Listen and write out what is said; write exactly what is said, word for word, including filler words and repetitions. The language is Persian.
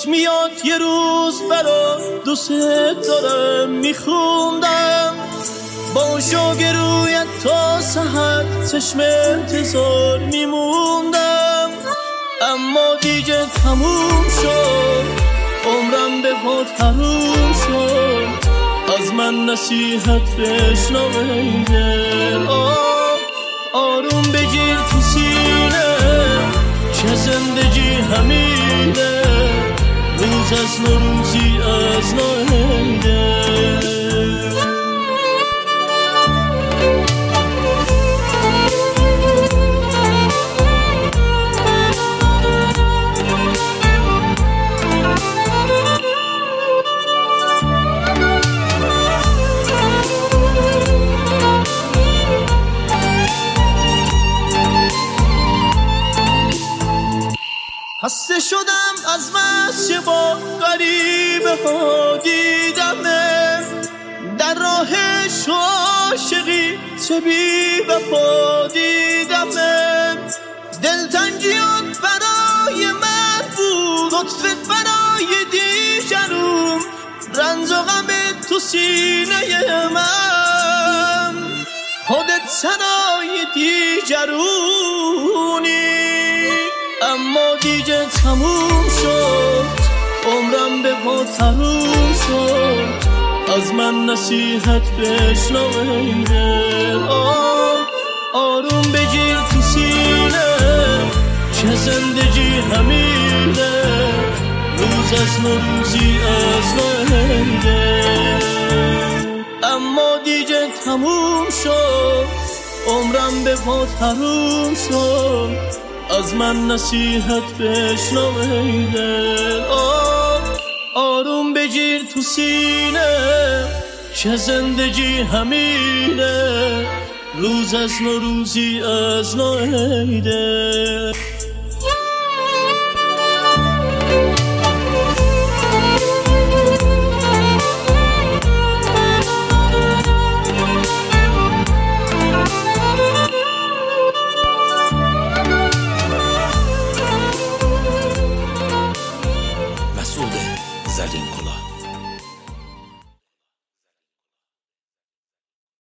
یادت میاد یه روز برا دوست دارم میخوندم، با شوق رویت تا سحر چشم انتظار میموندم، اما دیگه تموم شد، عمرم به پات حروم شد، از من نصیحت بشنو ای دل. آروم بگیر تو سینه که زندگی همینه، روز از نو روزی از نو ای دل. خسته شدم از مسجه با غریبه ها دیدمه، در راهش عاشقی چه بی وفا دیدمه، دلتنگیات برای من بود، لطفت برای دیگرون، رنج و غم تو سینه من، خودت سرای دیگرونی، اما دیگه تموم شد، عمرم به پات حروم شد، از من نصیحت بشنو ای دل. آروم بگیر تو سینه که زندگی همینه، روز از نو روزی از نو ای دل، اما دیگه تموم شد، عمرم به پات حروم شد، از من نصیحت بشنو ای دل. آروم بگیر تو سینه که زندگی همینه، روز از نو روزی از نو ای دل.